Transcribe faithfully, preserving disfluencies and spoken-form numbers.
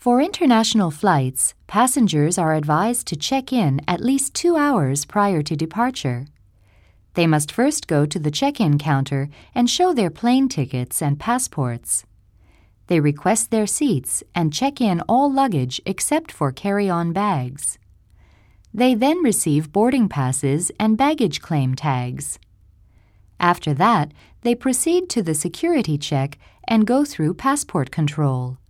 For international flights, passengers are advised to check in at least two hours prior to departure. They must first go to the check-in counter and show their plane tickets and passports. They request their seats and check in all luggage except for carry-on bags. They then receive boarding passes and baggage claim tags. After that, they proceed to the security check and go through passport control.